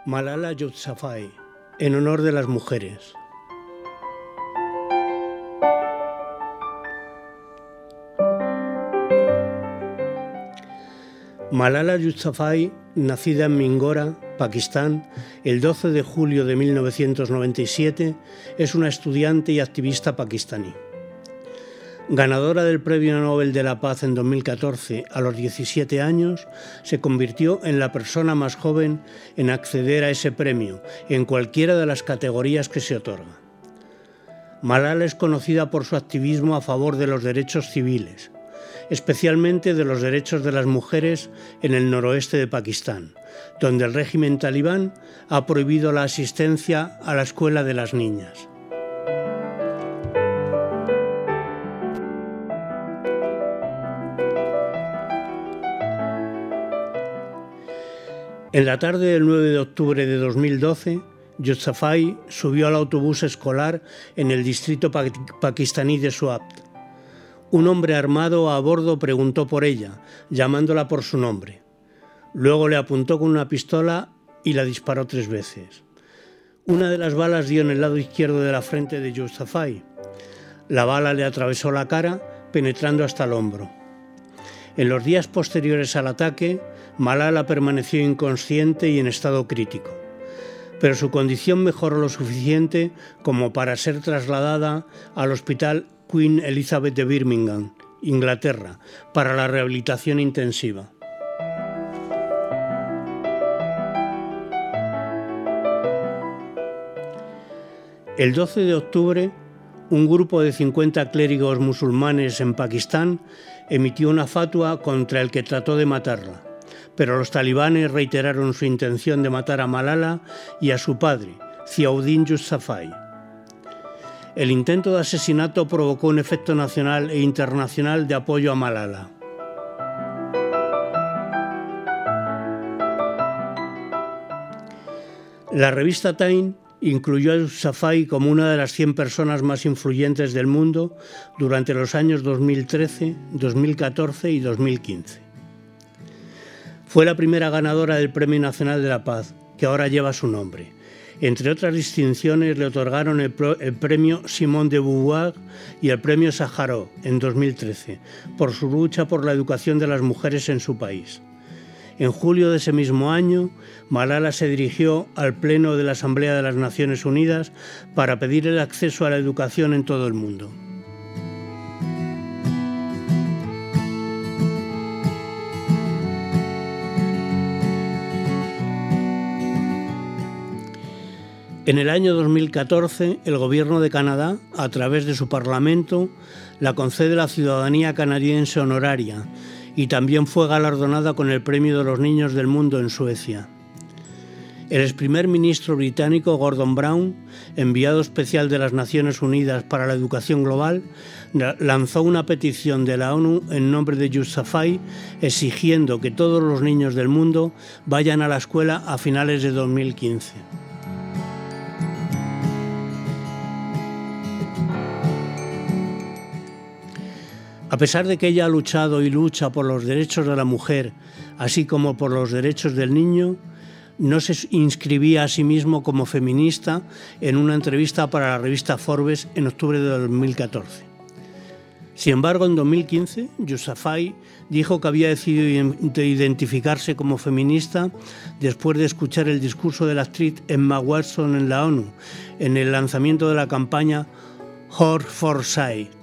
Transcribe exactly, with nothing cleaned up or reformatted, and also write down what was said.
Malala Yousafzai, en honor de las mujeres. Malala Yousafzai, nacida en Mingora, Pakistán, el doce de julio de mil novecientos noventa y siete, es una estudiante y activista pakistaní. Ganadora del Premio Nobel de la Paz en dos mil catorce, a los diecisiete años, se convirtió en la persona más joven en acceder a ese premio, en cualquiera de las categorías que se otorga. Malala es conocida por su activismo a favor de los derechos civiles, especialmente de los derechos de las mujeres en el noroeste de Pakistán, donde el régimen talibán ha prohibido la asistencia a la escuela de las niñas. En la tarde del nueve de octubre de dos mil doce, Yousafzai subió al autobús escolar en el distrito pakistaní de Swat. Un hombre armado a bordo preguntó por ella, llamándola por su nombre. Luego le apuntó con una pistola y la disparó tres veces. Una de las balas dio en el lado izquierdo de la frente de Yousafzai. La bala le atravesó la cara, penetrando hasta el hombro. En los días posteriores al ataque, Malala permaneció inconsciente y en estado crítico, pero su condición mejoró lo suficiente como para ser trasladada al Hospital Queen Elizabeth de Birmingham, Inglaterra, para la rehabilitación intensiva. El doce de octubre, un grupo de cincuenta clérigos musulmanes en Pakistán emitió una fatua contra el que trató de matarla, pero los talibanes reiteraron su intención de matar a Malala y a su padre, Ziauddin Yousafzai. El intento de asesinato provocó un efecto nacional e internacional de apoyo a Malala. La revista Time incluyó a Yousafzai como una de las cien personas más influyentes del mundo durante los años dos mil trece, dos mil catorce y dos mil quince. Fue la primera ganadora del Premio Nacional de la Paz, que ahora lleva su nombre. Entre otras distinciones le otorgaron el, pro, el Premio Simone de Beauvoir y el Premio Sájarov en dos mil trece, por su lucha por la educación de las mujeres en su país. En julio de ese mismo año, Malala se dirigió al Pleno de la Asamblea de las Naciones Unidas para pedir el acceso a la educación en todo el mundo. En el año dos mil catorce, el Gobierno de Canadá, a través de su Parlamento, la concede la ciudadanía canadiense honoraria y también fue galardonada con el Premio de los Niños del Mundo en Suecia. El ex primer ministro británico Gordon Brown, enviado especial de las Naciones Unidas para la Educación Global, lanzó una petición de la ONU en nombre de Yousafzai exigiendo que todos los niños del mundo vayan a la escuela a finales de dos mil quince. A pesar de que ella ha luchado y lucha por los derechos de la mujer, así como por los derechos del niño, no se inscribía a sí mismo como feminista en una entrevista para la revista Forbes en octubre de dos mil catorce. Sin embargo, en dos mil quince, Yousafzai dijo que había decidido identificarse como feminista después de escuchar el discurso de la actriz Emma Watson en la ONU, en el lanzamiento de la campaña Horse for Sight.